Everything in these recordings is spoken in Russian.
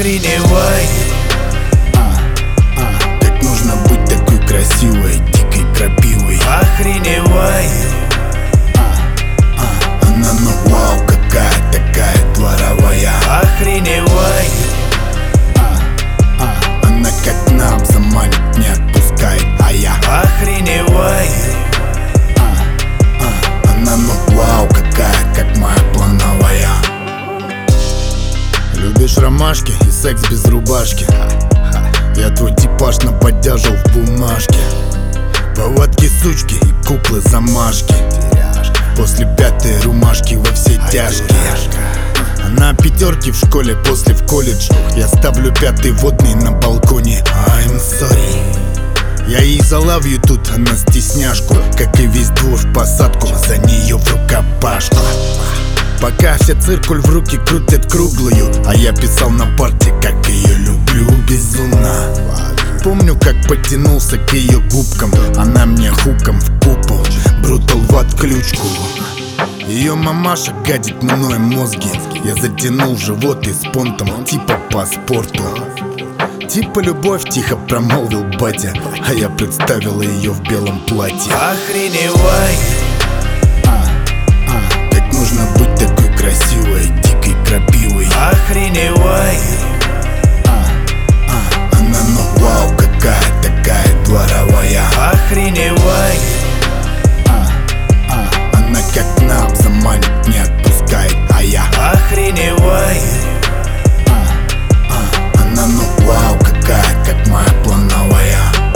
Охреневай. Так нужно быть такой красивой, дикой крапивой. Охреневай. Она ну вау, какая такая дворовая. Охреневай. Она как нам заманит, не отпускает, а я Охреневай. Она ну вау, какая, как моя плановая. Любишь ромашки и секс без рубашки. Я твой типаж наподдяжил в бумажке. Поводки сучки и куклы замашки. После пятой рюмашки во все тяжкие. Она пятерки в школе, после в колледж. Я ставлю пятый водный на балконе. I'm sorry. Я ей залавью тут, она стесняшку. Как и весь двор в посадку, за нее в рукопашку. Пока вся циркуль в руки крутят круглую, а я писал на парте, как ее люблю безумно. Помню, как потянулся к ее губкам. Она мне хуком в купол, брутал в отключку. Ее мамаша гадит мной мозги. Я затянул живот и с понтом, типа по спорту. Типа любовь, тихо промолвил батя, а я представил ее в белом платье. Охреневай. Так нужно быть такой красивой, дикой крапивой. Охреневай. Она ну вау, какая такая дворовая. Охреневай. Она как нам заманит, не отпускает, а я Охреневай. Она ну вау, какая, как моя плановая.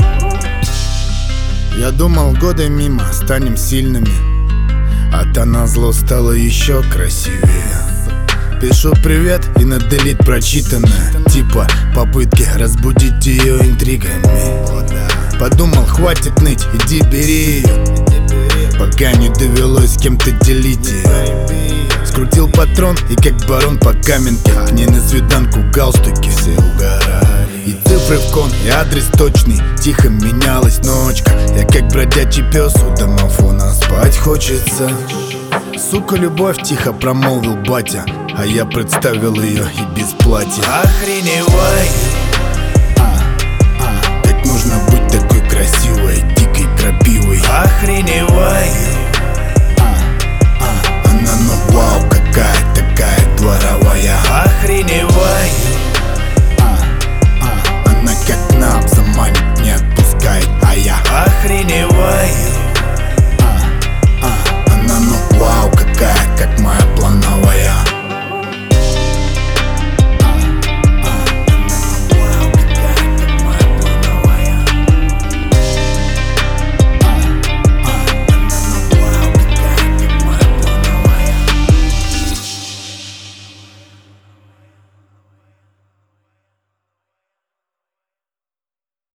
Я думал, годы мимо, станем сильными, а та назло стала еще красивее. Пишу привет и на делит прочитанное, типа попытки разбудить ее интригами. Подумал, хватит ныть, иди бери ее, пока не довелось с кем-то делить ее. Скрутил патрон и как барон по каменке, к ней на свиданку в галстуке все угорали. И цифры в кон, и адрес точный, тихо менялась ночка. Я как бродячий пес у домофона, спать хочется. Сука, любовь, тихо промолвил батя, а я представил ее и без платья. Охреневай.